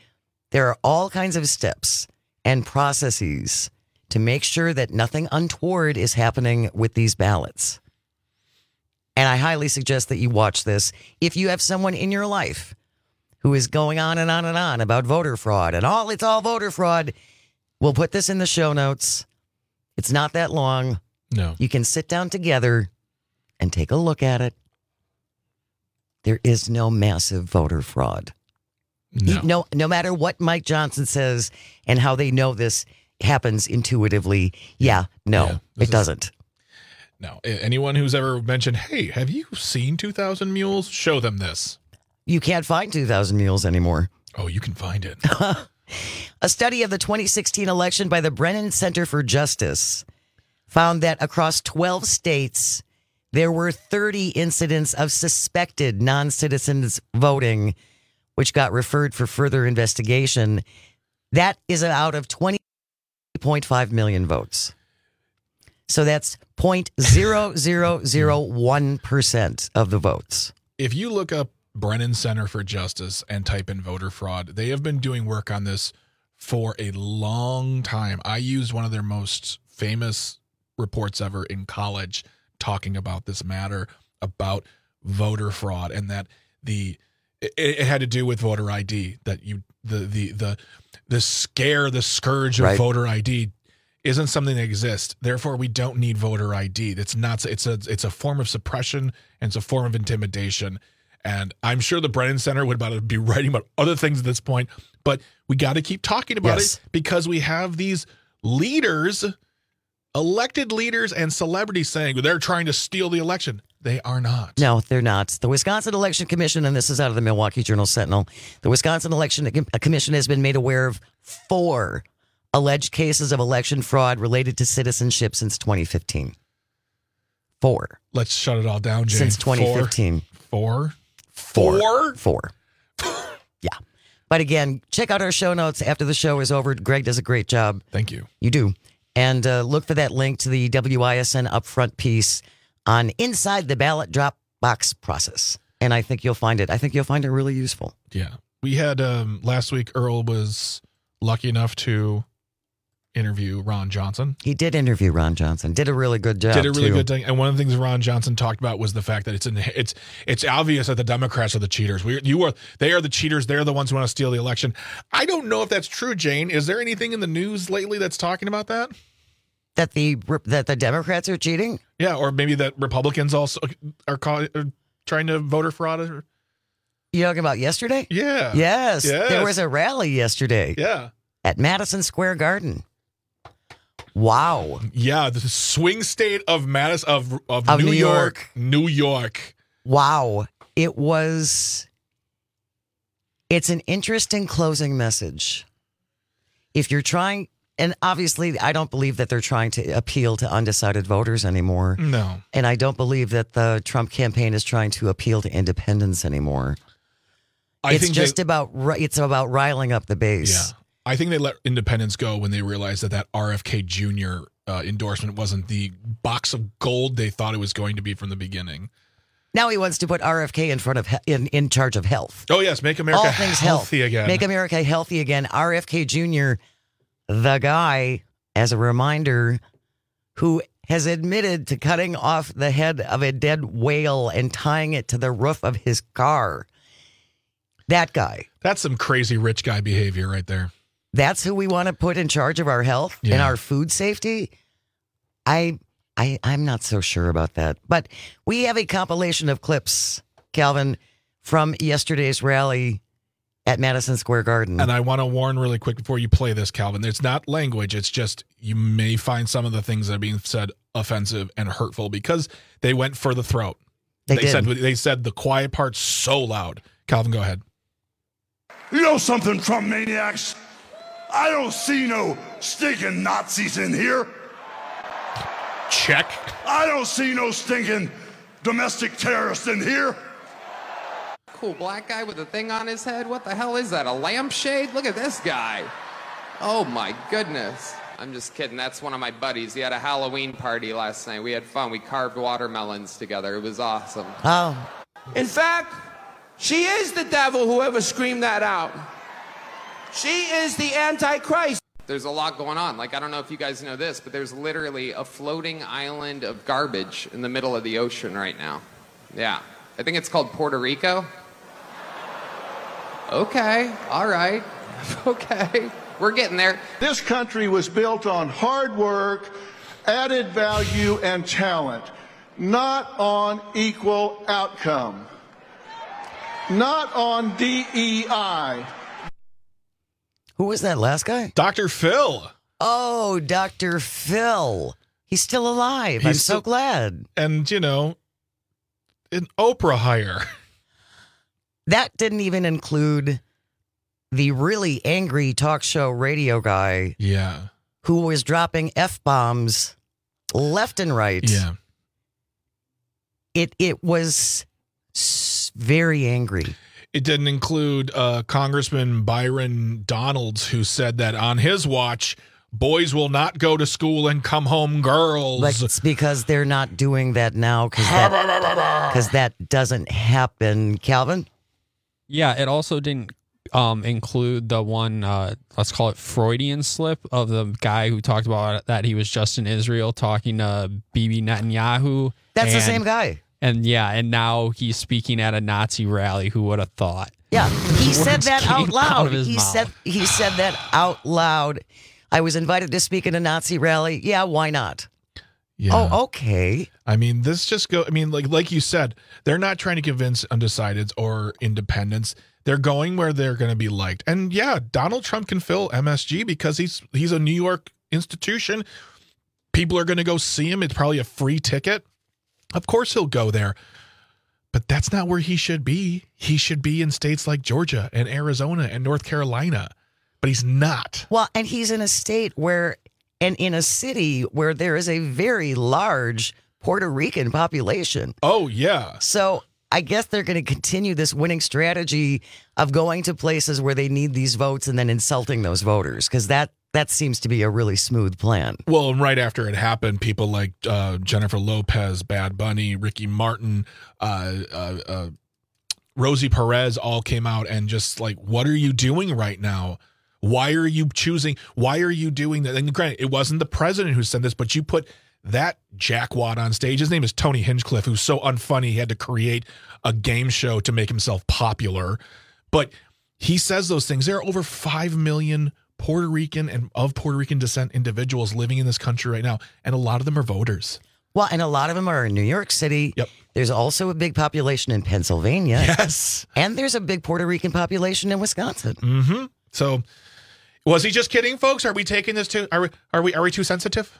steps and processes to make sure that nothing untoward is happening with these ballots. And I highly suggest that you watch this. If you have someone in your life who is going on and on and on about voter fraud and it's all voter fraud, we'll put this in the show notes. It's not that long. No. You can sit down together and take a look at it. There is no massive voter fraud. No. No matter what Mike Johnson says and how they know this happens intuitively. It doesn't. No. Anyone who's ever mentioned, hey, have you seen 2,000 Mules? Show them this. You can't find 2,000 Mules anymore. Oh, you can find it. A study of the 2016 election by the Brennan Center for Justice found that across 12 states, there were 30 incidents of suspected non-citizens voting, which got referred for further investigation. That is out of 20.5 million votes. So that's 0.0001% of the votes. If you look up Brennan Center for Justice and type in voter fraud, they have been doing work on this for a long time. I used one of their most famous reports ever in college talking about this matter, about voter fraud, and that it had to do with voter ID, that the scourge of voter ID isn't something that exists. Therefore, we don't need voter ID. It's a form of suppression and it's a form of intimidation. And I'm sure the Brennan Center would be writing about other things at this point, but we got to keep talking about it because we have these leaders, elected leaders and celebrities saying they're trying to steal the election. They are not. No, they're not. The Wisconsin Election Commission, and this is out of the Milwaukee Journal-Sentinel, the Wisconsin Election Commission has been made aware of 4 alleged cases of election fraud related to citizenship since 2015. 4. Let's shut it all down, Jane. Since 2015. 4? Yeah. But again, check out our show notes after the show is over. Greg does a great job. Thank you. You do. And look for that link to the WISN upfront piece on inside the ballot drop box process. And I think you'll find it. Really useful. Yeah. We had last week, Earl was lucky enough to interview Ron Johnson. He did interview Ron Johnson. Did a really good job. Did a really good thing. And one of the things Ron Johnson talked about was the fact that it's obvious that the Democrats are the cheaters. They are the cheaters. They're the ones who want to steal the election. I don't know if that's true, Jane. Is there anything in the news lately that's talking about that? That the Democrats are cheating? Yeah, or maybe that Republicans also are trying to voter fraud. You talking about yesterday? Yeah. Yes. There was a rally yesterday. Yeah. At Madison Square Garden. Wow. Yeah, the swing state of New York. New York. Wow. It's an interesting closing message. If you're trying, and obviously I don't believe that they're trying to appeal to undecided voters anymore. No. And I don't believe that the Trump campaign is trying to appeal to independents anymore. It's about riling up the base. Yeah. I think they let independents go when they realized that RFK Jr. Endorsement wasn't the box of gold they thought it was going to be from the beginning. Now he wants to put RFK in charge of health. Oh, yes. Make America All things healthy health. again. Make America healthy again. RFK Jr., the guy, as a reminder, who has admitted to cutting off the head of a dead whale and tying it to the roof of his car. That guy. That's some crazy rich guy behavior right there. That's who we want to put in charge of our health and our food safety? I'm not so sure about that. But we have a compilation of clips, Calvin, from yesterday's rally at Madison Square Garden. And I want to warn really quick before you play this, Calvin. It's not language. It's just you may find some of the things that are being said offensive and hurtful because they went for the throat. They said the quiet part so loud. Calvin, go ahead. You know something, Trump maniacs? I don't see no stinking Nazis in here. Check. I don't see no stinking domestic terrorists in here. Cool black guy with a thing on his head. What the hell is that? A lampshade? Look at this guy. Oh my goodness. I'm just kidding. That's one of my buddies. He had a Halloween party last night. We had fun. We carved watermelons together. It was awesome. Oh. In fact, she is the devil, whoever screamed that out. She is the Antichrist. There's a lot going on. Like, I don't know if you guys know this, but there's literally a floating island of garbage in the middle of the ocean right now. Yeah. I think it's called Puerto Rico. Okay. All right. Okay. We're getting there. This country was built on hard work, added value, and talent, not on equal outcome, not on DEI. Who was that last guy? Dr. Phil. Oh, Dr. Phil. He's still alive. I'm so glad. And, an Oprah hire. That didn't even include the really angry talk show radio guy. Yeah. Who was dropping F-bombs left and right. Yeah. It was very angry. It didn't include Congressman Byron Donalds, who said that on his watch, boys will not go to school and come home girls. But it's because they're not doing that now because that doesn't happen. Calvin? Yeah, it also didn't include the one, let's call it Freudian slip of the guy who talked about that he was just in Israel talking to Bibi Netanyahu. That's the same guy. And now he's speaking at a Nazi rally. Who would have thought? Yeah, he said that out loud. He said that out loud. I was invited to speak at a Nazi rally. Yeah, why not? Yeah. Oh, okay. I mean, like you said, they're not trying to convince undecideds or independents. They're going where they're going to be liked. And yeah, Donald Trump can fill MSG because he's a New York institution. People are going to go see him. It's probably a free ticket. Of course he'll go there. But that's not where he should be. He should be in states like Georgia and Arizona and North Carolina. But he's not. Well, and he's in a state and in a city where there is a very large Puerto Rican population. Oh, yeah. So I guess they're going to continue this winning strategy of going to places where they need these votes and then insulting those voters, because that seems to be a really smooth plan. Well, and right after it happened, people like Jennifer Lopez, Bad Bunny, Ricky Martin, Rosie Perez all came out and just like, what are you doing right now? Why are you doing that? And granted, it wasn't the president who said this, but you put that jackwad on stage. His name is Tony Hinchcliffe, who's so unfunny he had to create a game show to make himself popular. But he says those things. There are over 5 million Puerto Rican and of Puerto Rican descent individuals living in this country right now, and a lot of them are voters. Well, and a lot of them are in New York City. Yep. There's also a big population in Pennsylvania. Yes. And there's a big Puerto Rican population in Wisconsin. Mm-hmm. So, was he just kidding, folks? Are we taking this too? Are we too sensitive?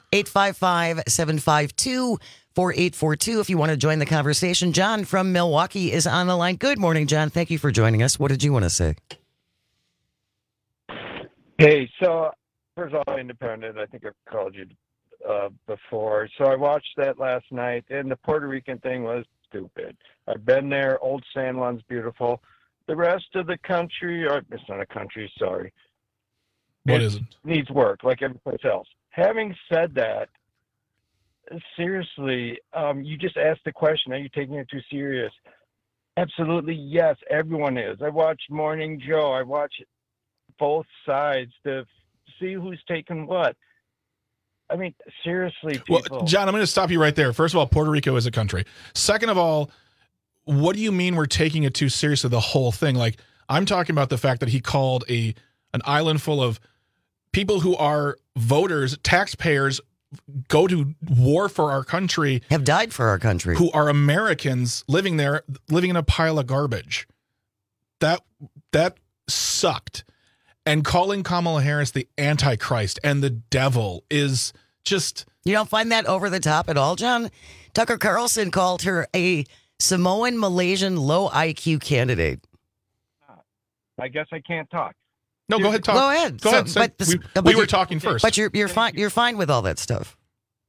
855-752-4842 if you want to join the conversation. John from Milwaukee is on the line. Good morning, John. Thank you for joining us. What did you want to say? Hey, so first of all, independent. I think I've called you before. So I watched that last night, and the Puerto Rican thing was stupid. I've been there. Old San Juan's beautiful. The rest of the country, or it's not a country, sorry. What isn't? Needs work like every place else. Having said that, seriously, you just asked the question, are you taking it too serious? Absolutely, yes, everyone is. I watch Morning Joe. I watch both sides to see who's taking what. I mean, seriously, people. Well, John, I'm going to stop you right there. First of all, Puerto Rico is a country. Second of all, what do you mean we're taking it too seriously, the whole thing? Like, I'm talking about the fact that he called an island full of people who are voters, taxpayers, go to war for our country. Have died for our country. Who are Americans living there, living in a pile of garbage. That sucked. And calling Kamala Harris the Antichrist and the devil is just... You don't find that over the top at all, John? Tucker Carlson called her a Samoan Malaysian low IQ candidate. I guess I can't talk. No, go ahead, talk. Go ahead. Go ahead. We were talking first. But you're fine. You're fine with all that stuff.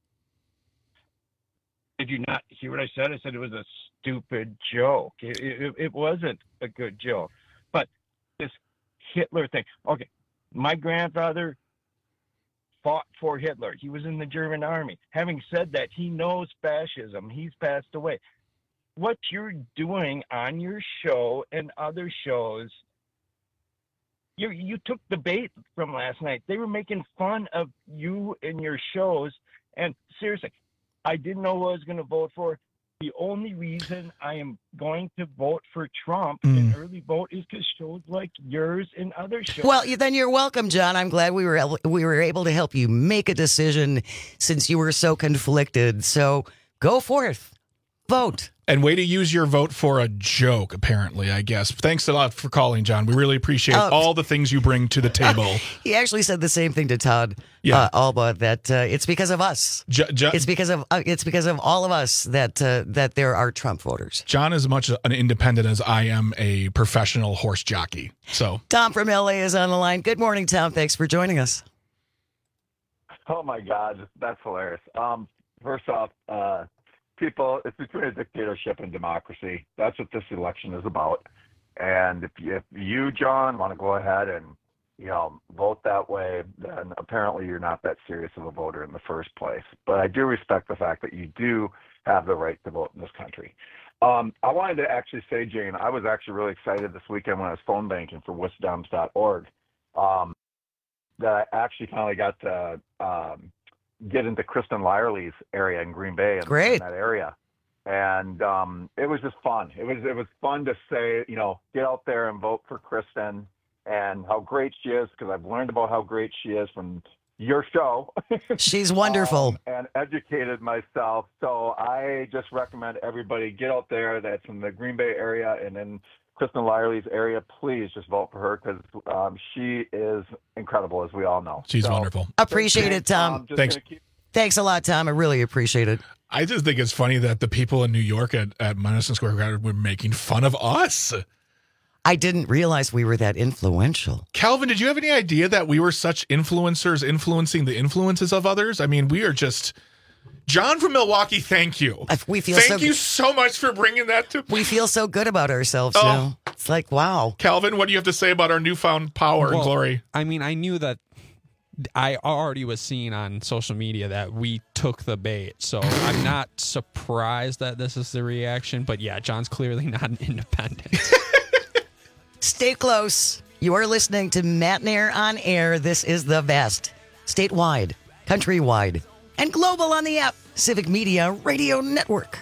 Did you not hear what I said? I said it was a stupid joke. It wasn't a good joke. But this Hitler thing. Okay, my grandfather fought for Hitler. He was in the German army. Having said that, he knows fascism. He's passed away. What you're doing on your show and other shows, you took the bait from last night. They were making fun of you and your shows. And seriously, I didn't know who I was going to vote for. The only reason I am going to vote for Trump and early vote is because shows like yours and other shows. Well, then you're welcome, John. I'm glad we were able to help you make a decision since you were so conflicted. So go forth, vote. And way to use your vote for a joke, apparently, I guess. Thanks a lot for calling, John. We really appreciate all the things you bring to the table. He actually said the same thing to Todd Alba, that it's because of us. It's because of all of us that there are Trump voters. John is as much an independent as I am a professional horse jockey. So Tom from LA is on the line. Good morning, Tom. Thanks for joining us. Oh my God, that's hilarious. First off, people, it's between a dictatorship and democracy. That's what this election is about. And if you, John, want to go ahead and, vote that way, then apparently you're not that serious of a voter in the first place. But I do respect the fact that you do have the right to vote in this country. I wanted to actually say, Jane, I was actually really excited this weekend when I was phone banking for wisdoms.org that I actually finally got to get into Kristen Lyerly's area in Green Bay and in that area. And it was just fun. It was fun to say, get out there and vote for Kristen and how great she is, because I've learned about how great she is from your show. She's wonderful. And educated myself. So I just recommend everybody get out there that's in the Green Bay area and in Kristen Lyerly's area. Please just vote for her because she is incredible, as we all know. She's wonderful. Appreciate it, Tom. Thanks. Thanks a lot, Tom. I really appreciate it. I just think it's funny that the people in New York at Madison Square Garden were making fun of us. I didn't realize we were that influential. Calvin, did you have any idea that we were such influencers influencing the influences of others? I mean, we are just... John from Milwaukee, thank you. Thank you so much for bringing that to... We feel so good about ourselves now. It's like, wow. Calvin, what do you have to say about our newfound power and glory? I mean, I knew that I already was seeing on social media that we took the bait. So I'm not surprised that this is the reaction. But yeah, John's clearly not an independent. Stay close. You are listening to Matt Nair on air. This is the best. Statewide, countrywide, and global on the app. Civic Media Radio Network.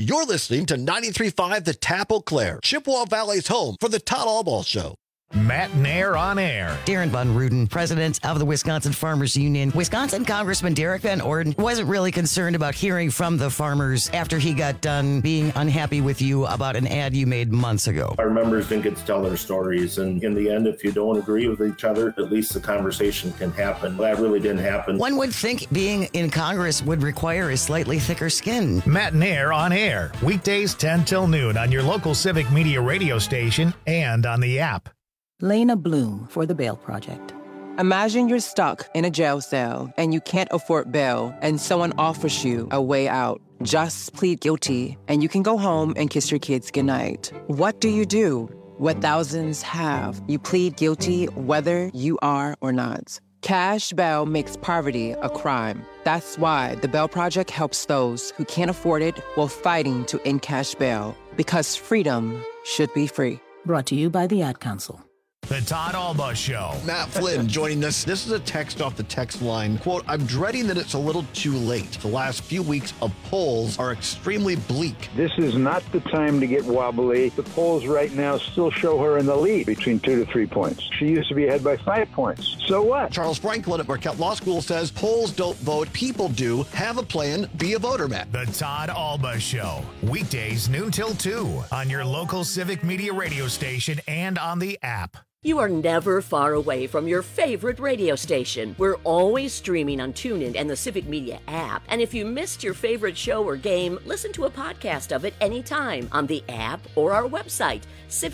You're listening to 93.5 The Tap Eau Claire, Chippewa Valley's home for the Todd Albaugh Show. Matt Nair on air. Darren Von Ruden, president of the Wisconsin Farmers Union. Wisconsin Congressman Derek Van Orden wasn't really concerned about hearing from the farmers after he got done being unhappy with you about an ad you made months ago. Our members didn't get to tell their stories, and in the end, if you don't agree with each other, at least the conversation can happen. That really didn't happen. One would think being in Congress would require a slightly thicker skin. Matt Nair on air, weekdays 10 till noon on your local Civic Media radio station and on the app. Lena Bloom for the Bail Project. Imagine you're stuck in a jail cell and you can't afford bail and someone offers you a way out. Just plead guilty and you can go home and kiss your kids goodnight. What do you do? What thousands have. You plead guilty whether you are or not. Cash bail makes poverty a crime. That's why the Bail Project helps those who can't afford it while fighting to end cash bail. Because freedom should be free. Brought to you by the Ad Council. The Todd Albaugh Show. Matt Flynn joining us. This is a text off the text line. Quote, I'm dreading that it's a little too late. The last few weeks of polls are extremely bleak. This is not the time to get wobbly. The polls right now still show her in the lead between 2 to 3 points. She used to be ahead by 5 points. So what? Charles Franklin at Marquette Law School says polls don't vote, people do. Have a plan, be a voter, Matt. The Todd Albaugh Show. Weekdays noon till 2 on your local Civic Media radio station and on the app. You are never far away from your favorite radio station. We're always streaming on TuneIn and the Civic Media app. And if you missed your favorite show or game, listen to a podcast of it anytime on the app or our website,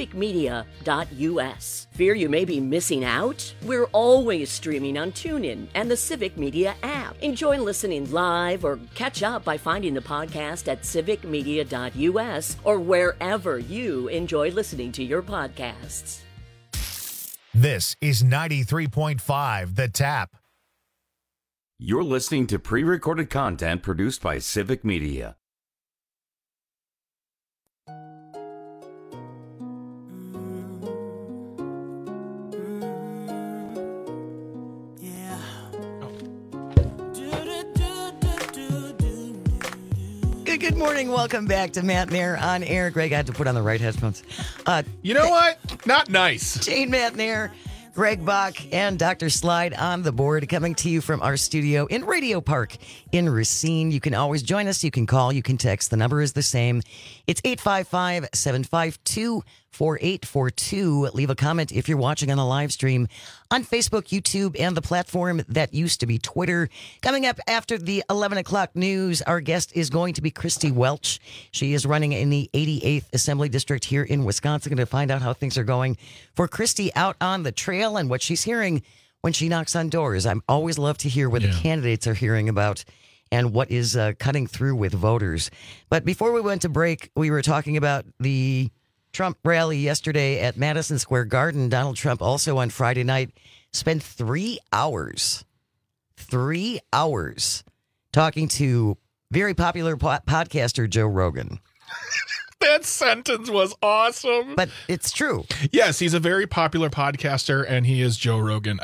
civicmedia.us. Fear you may be missing out? We're always streaming on TuneIn and the Civic Media app. Enjoy listening live or catch up by finding the podcast at civicmedia.us or wherever you enjoy listening to your podcasts. This is 93.5 The Tap. You're listening to pre-recorded content produced by Civic Media. Good morning. Welcome back to Matt Nair on air. Greg, I had to put on the right headphones. You know what? Not nice. Jane Matt Nair, Greg Bach, and Dr. Slide on the board, coming to you from our studio in Radio Park in Racine. You can always join us. You can call. You can text. The number is the same. It's 855-752-4842. Leave a comment if you're watching on the live stream on Facebook, YouTube, and the platform that used to be Twitter. Coming up after the 11 o'clock news, our guest is going to be Christy Welch. She is running in the 88th Assembly District here in Wisconsin. Going to find out how things are going for Christy out on the trail and what she's hearing when she knocks on doors. I always love to hear what the candidates are hearing about and what is cutting through with voters. But before we went to break, we were talking about the Trump rally yesterday at Madison Square Garden. Donald Trump also on Friday night spent 3 hours talking to very popular podcaster Joe Rogan. That sentence was awesome. But it's true. Yes, he's a very popular podcaster, and he is Joe Rogan.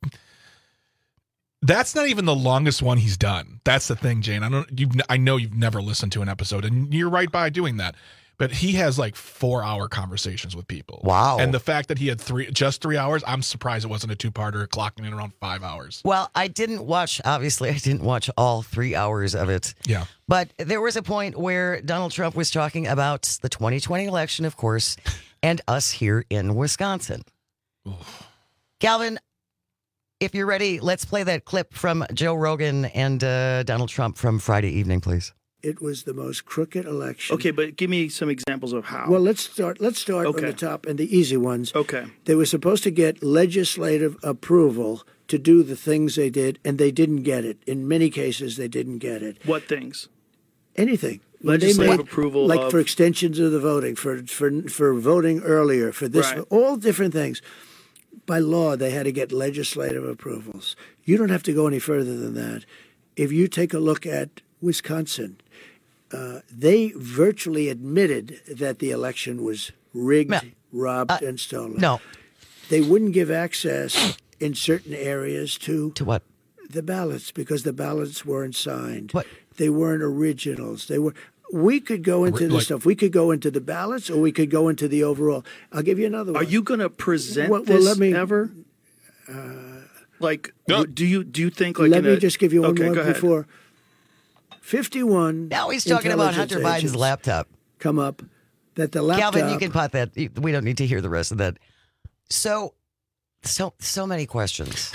That's not even the longest one he's done. That's the thing, Jane. I know you've never listened to an episode, and you're right by doing that. But he has like 4-hour conversations with people. Wow. And the fact that he had just 3 hours, I'm surprised it wasn't a two-parter clocking in around 5 hours. Well, I didn't watch all 3 hours of it. Yeah. But there was a point where Donald Trump was talking about the 2020 election, of course, and us here in Wisconsin. Calvin, if you're ready, let's play that clip from Joe Rogan and Donald Trump from Friday evening, please. It was the most crooked election. Okay, but give me some examples of how. Well, let's start on the top and the easy ones. Okay. They were supposed to get legislative approval to do the things they did, and they didn't get it. In many cases, they didn't get it. What things? Anything. Legislative approval like for extensions of the voting, for voting earlier, for this, right. All different things. By law, they had to get legislative approvals. You don't have to go any further than that. If you take a look at Wisconsin, they virtually admitted that the election was rigged, robbed, and stolen. No. They wouldn't give access in certain areas to what? The ballots, because the ballots weren't signed. What? They weren't originals. we could go into this stuff. We could go into the ballots, or we could go into the overall. I'll give you another one. Are you going to present this ever? Do you think like? Let me just give you one more go ahead. before. 51. Now he's talking about Hunter Biden's laptop. Come up that the laptop. Calvin, you can pot that. We don't need to hear the rest of that. So many questions.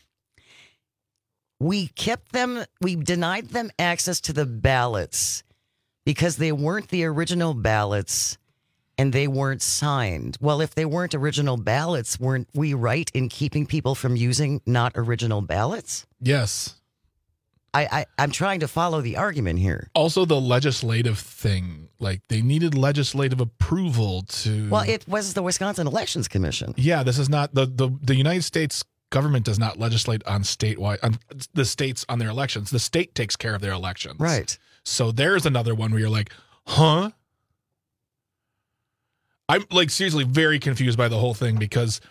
We denied them access to the ballots because they weren't the original ballots and they weren't signed. Well, if they weren't original ballots, weren't we right in keeping people from using not original ballots? Yes. I'm trying to follow the argument here. Also, the legislative thing, like they needed legislative approval to. Well, it was the Wisconsin Elections Commission. Yeah, this is not the United States government does not legislate on the states on their elections. The state takes care of their elections. Right. So there's another one where you're like, huh? I'm like seriously very confused by the whole thing because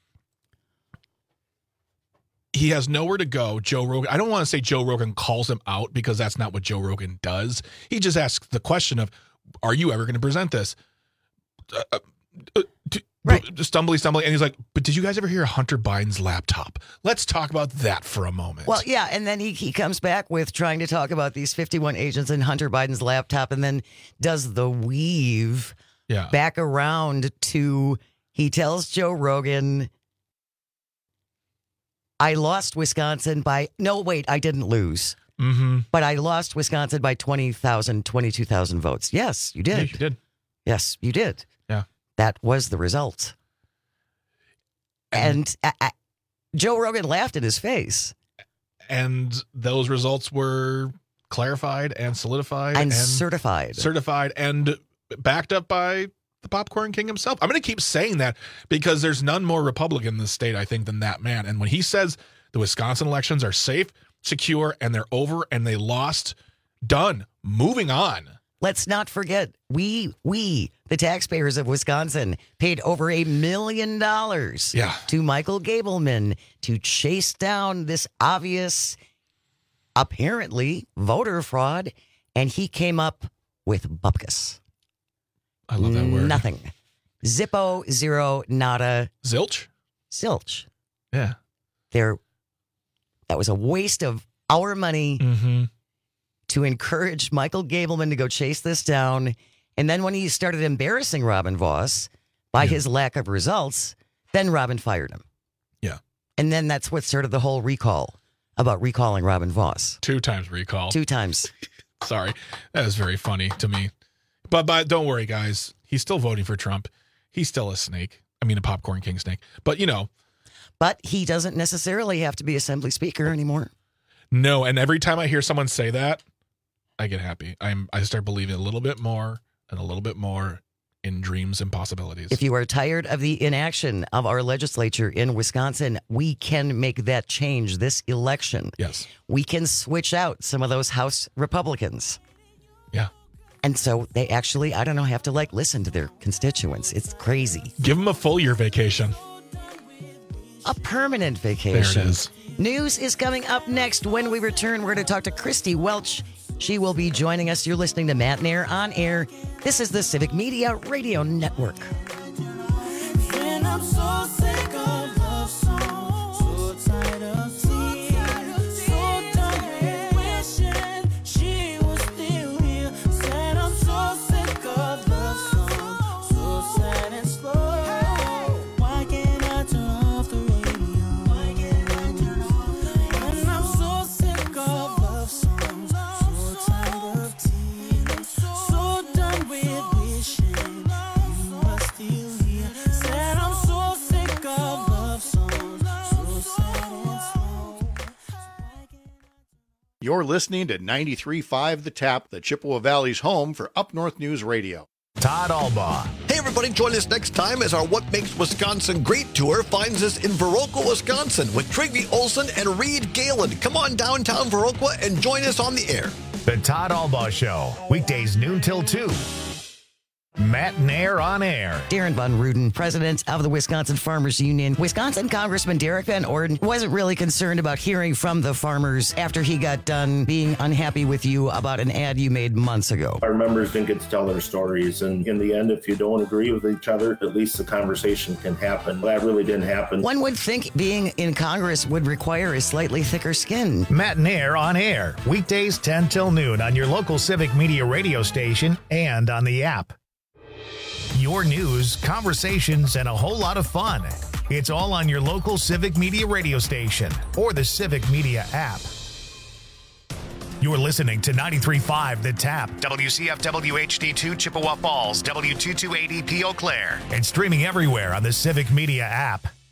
he has nowhere to go. Joe Rogan. I don't want to say Joe Rogan calls him out because that's not what Joe Rogan does. He just asks the question of, are you ever going to present this? Right. Stumbly. And he's like, but did you guys ever hear Hunter Biden's laptop? Let's talk about that for a moment. Well, yeah. And then he comes back with trying to talk about these 51 agents and Hunter Biden's laptop and then does the weave back around to, he tells Joe Rogan, I lost Wisconsin by, no, wait, I didn't lose. Mm-hmm. But I lost Wisconsin by 22,000 votes. Yes, you did. Yeah, you did. Yes, you did. Yeah. That was the result. And Joe Rogan laughed in his face. And those results were clarified and solidified. And certified. Certified and backed up by the Popcorn King himself. I'm going to keep saying that because there's none more Republican in this state, I think, than that man. And when he says the Wisconsin elections are safe, secure, and they're over, and they lost, done, moving on. Let's not forget, we, the taxpayers of Wisconsin, paid over $1 million to Michael Gableman to chase down this obvious, apparently, voter fraud, and he came up with bupkis. I love that word. Nothing. Zippo, zero, nada. Zilch? Zilch. Yeah. That was a waste of our money to encourage Michael Gableman to go chase this down. And then when he started embarrassing Robin Vos by his lack of results, then Robin fired him. Yeah. And then that's what started the whole recall about recalling Robin Vos. 2 times recall. 2 times. Sorry. That is very funny to me. But don't worry, guys. He's still voting for Trump. He's still a snake. I mean, a Popcorn King snake. But, you know. But he doesn't necessarily have to be Assembly Speaker anymore. No, and every time I hear someone say that, I get happy. I start believing a little bit more and a little bit more in dreams and possibilities. If you are tired of the inaction of our legislature in Wisconsin, we can make that change this election. Yes. We can switch out some of those House Republicans. Yeah. And so they actually, I don't know, have to listen to their constituents. It's crazy. Give them a full year vacation. A permanent vacation. There it is. News is coming up next. When we return, we're going to talk to Christy Welch. She will be joining us. You're listening to Matt and Air on Air. This is the Civic Media Radio Network. And I'm so sick of love songs, so tired of tears, so done with wishing she was still here. Said I'm so sick of love songs, so sad and slow. Why can't I turn off the radio? And I'm so sick of love songs, so tired of tears, so done with wishing you were still here. Said I'm so sick of love songs, so sad and slow. You're listening to 93.5 The Tap, the Chippewa Valley's home for Up North News Radio. Todd Albaugh. Hey, everybody, join us next time as our What Makes Wisconsin Great tour finds us in Viroqua, Wisconsin with Trygve Olsen and Reed Galen. Come on downtown Viroqua and join us on the air. The Todd Albaugh Show, weekdays noon till 2. Matt Nair on air. Darren Von Ruden, president of the Wisconsin Farmers Union. Wisconsin Congressman Derek Van Orden wasn't really concerned about hearing from the farmers after he got done being unhappy with you about an ad you made months ago. Our members didn't get to tell their stories, and in the end, if you don't agree with each other, at least the conversation can happen. That really didn't happen. One would think being in Congress would require a slightly thicker skin. Matt Nair on air, weekdays 10 till noon on your local Civic Media radio station and on the app. Your news, conversations, and a whole lot of fun. It's all on your local Civic Media radio station or the Civic Media app. You're listening to 93.5 The Tap, WCFW HD2 Chippewa Falls, W228EP Eau Claire, and streaming everywhere on the Civic Media app.